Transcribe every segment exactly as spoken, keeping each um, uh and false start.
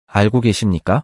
알고 계십니까?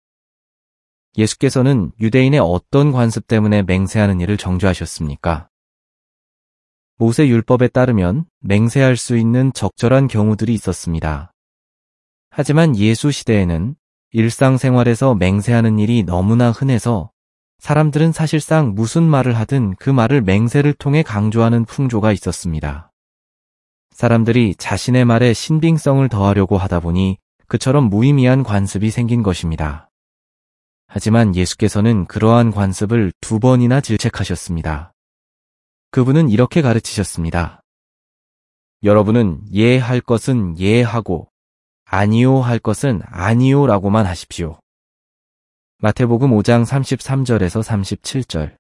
예수께서는 유대인의 어떤 관습 때문에 맹세하는 일을 정죄하셨습니까? 모세 율법에 따르면 맹세할 수 있는 적절한 경우들이 있었습니다. 하지만 예수 시대에는 일상생활에서 맹세하는 일이 너무나 흔해서 사람들은 사실상 무슨 말을 하든 그 말을 맹세를 통해 강조하는 풍조가 있었습니다. 사람들이 자신의 말에 신빙성을 더하려고 하다 보니 그처럼 무의미한 관습이 생긴 것입니다. 하지만 예수께서는 그러한 관습을 두 번이나 질책하셨습니다. 그분은 이렇게 가르치셨습니다. 여러분은 예 할 것은 예 하고 아니요 할 것은 아니요 라고만 하십시오. 마태복음 오 장 삼십삼 절에서 삼십칠 절.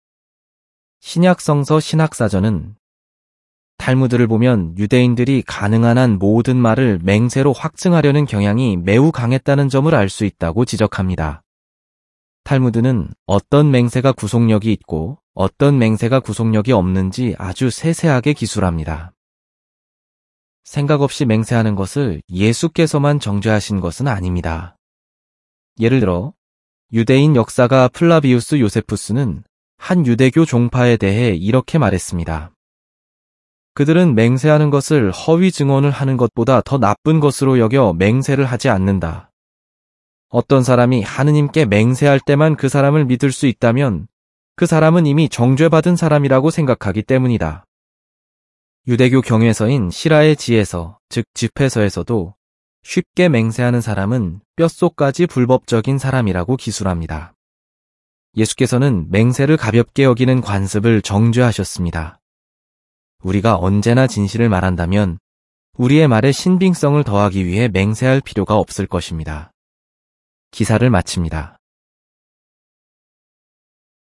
신약성서 신학사전은 탈무드를 보면 유대인들이 가능한 한 모든 말을 맹세로 확증하려는 경향이 매우 강했다는 점을 알 수 있다고 지적합니다. 탈무드는 어떤 맹세가 구속력이 있고 어떤 맹세가 구속력이 없는지 아주 세세하게 기술합니다. 생각 없이 맹세하는 것을 예수께서만 정죄하신 것은 아닙니다. 예를 들어 유대인 역사가 플라비우스 요세푸스는 한 유대교 종파에 대해 이렇게 말했습니다. 그들은 맹세하는 것을 허위 증언을 하는 것보다 더 나쁜 것으로 여겨 맹세를 하지 않는다. 어떤 사람이 하느님께 맹세할 때만 그 사람을 믿을 수 있다면 그 사람은 이미 정죄받은 사람이라고 생각하기 때문이다. 유대교 경외서인 시라의 지에서, 즉 집회서에서도 쉽게 맹세하는 사람은 뼛속까지 불법적인 사람이라고 기술합니다. 예수께서는 맹세를 가볍게 여기는 관습을 정죄하셨습니다. 우리가 언제나 진실을 말한다면 우리의 말에 신빙성을 더하기 위해 맹세할 필요가 없을 것입니다. 기사를 마칩니다.